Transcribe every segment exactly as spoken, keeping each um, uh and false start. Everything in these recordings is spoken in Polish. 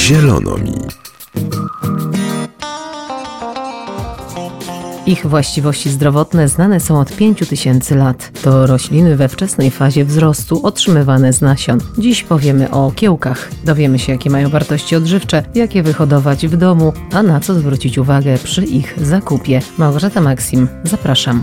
Zielono mi. Ich właściwości zdrowotne znane są od pięciu tysięcy lat. To rośliny we wczesnej fazie wzrostu otrzymywane z nasion. Dziś powiemy o kiełkach. Dowiemy się, jakie mają wartości odżywcze, jak je wyhodować w domu, a na co zwrócić uwagę przy ich zakupie. Małgorzata Maksim, zapraszam.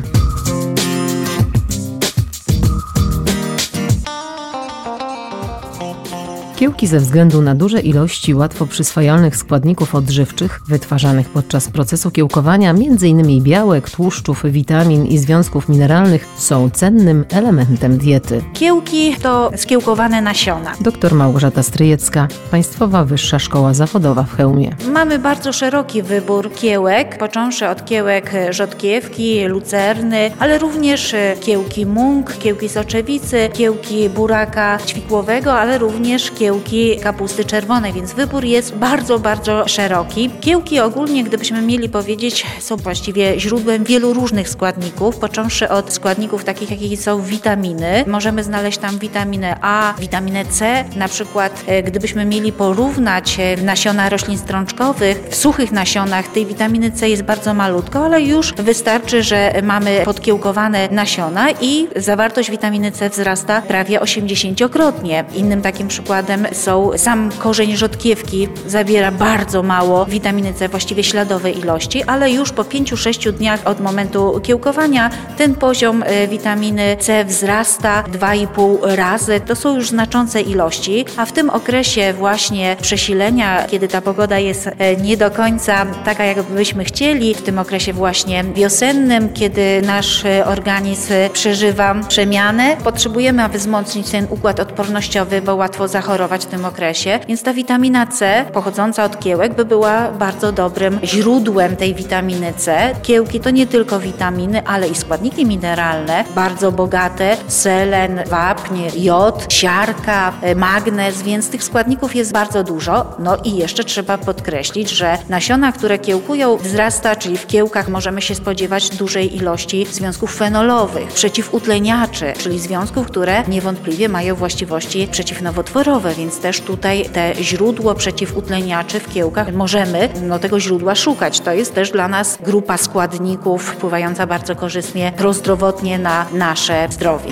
Kiełki ze względu na duże ilości łatwo przyswajalnych składników odżywczych wytwarzanych podczas procesu kiełkowania, m.in. białek, tłuszczów, witamin i związków mineralnych, są cennym elementem diety. Kiełki to skiełkowane nasiona. Doktor Małgorzata Stryjecka, Państwowa Wyższa Szkoła Zawodowa w Chełmie. Mamy bardzo szeroki wybór kiełek, począwszy od kiełek rzodkiewki, lucerny, ale również kiełki mung, kiełki soczewicy, kiełki buraka ćwikłowego, ale również kiełki kapusty czerwonej, więc wybór jest bardzo, bardzo szeroki. Kiełki ogólnie, gdybyśmy mieli powiedzieć, są właściwie źródłem wielu różnych składników, począwszy od składników takich, jakich są witaminy. Możemy znaleźć tam witaminę A, witaminę C. Na przykład, gdybyśmy mieli porównać nasiona roślin strączkowych, w suchych nasionach tej witaminy C jest bardzo malutko, ale już wystarczy, że mamy podkiełkowane nasiona i zawartość witaminy C wzrasta prawie osiemdziesięciokrotnie. Innym takim przykładem są sam korzeń rzodkiewki, zawiera bardzo mało witaminy C, właściwie śladowej ilości, ale już po pięciu sześciu dniach od momentu kiełkowania ten poziom witaminy C wzrasta dwa i pół razy. To są już znaczące ilości, a w tym okresie właśnie przesilenia, kiedy ta pogoda jest nie do końca taka, jak byśmy chcieli, w tym okresie właśnie wiosennym, kiedy nasz organizm przeżywa przemianę, potrzebujemy, aby wzmocnić ten układ odpornościowy, bo łatwo zachorować w tym okresie, więc ta witamina C pochodząca od kiełek by była bardzo dobrym źródłem tej witaminy C. Kiełki to nie tylko witaminy, ale i składniki mineralne, bardzo bogate, selen, wapń, jod, siarka, magnez, więc tych składników jest bardzo dużo. No i jeszcze trzeba podkreślić, że nasiona, które kiełkują, wzrasta, czyli w kiełkach możemy się spodziewać dużej ilości związków fenolowych, przeciwutleniaczy, czyli związków, które niewątpliwie mają właściwości przeciwnowotworowe, więc też tutaj te źródło przeciwutleniaczy w kiełkach możemy no, tego źródła szukać. To jest też dla nas grupa składników wpływająca bardzo korzystnie, prozdrowotnie na nasze zdrowie.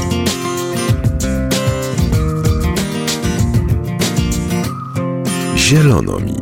Zielono mi.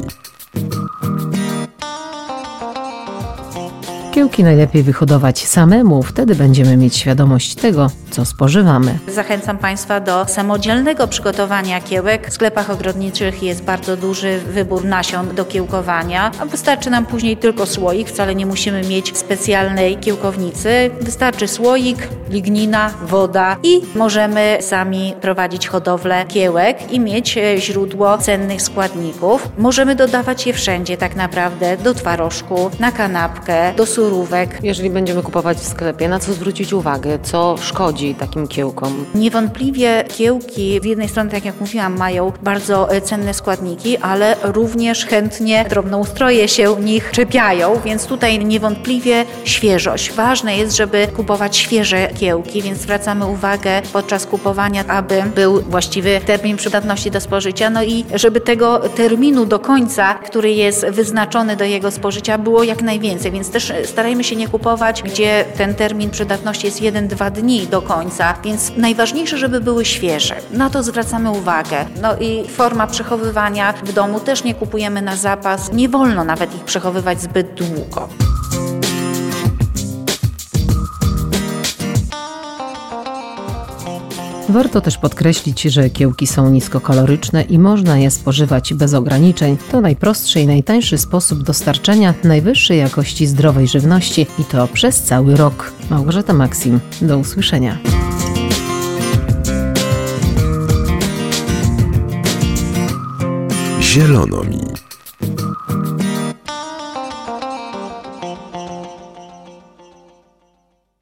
Kiełki najlepiej wyhodować samemu, wtedy będziemy mieć świadomość tego, co spożywamy. Zachęcam Państwa do samodzielnego przygotowania kiełek. W sklepach ogrodniczych jest bardzo duży wybór nasion do kiełkowania, a wystarczy nam później tylko słoik, wcale nie musimy mieć specjalnej kiełkownicy. Wystarczy słoik, lignina, woda i możemy sami prowadzić hodowlę kiełek i mieć źródło cennych składników. Możemy dodawać je wszędzie tak naprawdę, do twarożku, na kanapkę, do surówek. Jeżeli będziemy kupować w sklepie, na co zwrócić uwagę, co szkodzi takim kiełkom? Niewątpliwie kiełki z jednej strony, tak jak mówiłam, mają bardzo cenne składniki, ale również chętnie drobnoustroje się nich czepiają, więc tutaj niewątpliwie świeżość. Ważne jest, żeby kupować świeże kiełki, więc zwracamy uwagę podczas kupowania, aby był właściwy termin przydatności do spożycia, no i żeby tego terminu do końca, który jest wyznaczony do jego spożycia, było jak najwięcej, więc też starajmy się nie kupować, gdzie ten termin przydatności jest jeden dwa dni do końca, więc najważniejsze, żeby były świeże. Na to zwracamy uwagę. No i forma przechowywania w domu też nie kupujemy na zapas. Nie wolno nawet ich przechowywać zbyt długo. Warto też podkreślić, że kiełki są niskokaloryczne i można je spożywać bez ograniczeń. To najprostszy i najtańszy sposób dostarczenia najwyższej jakości zdrowej żywności i to przez cały rok. Małgorzata Maksim, do usłyszenia. Zielono mi.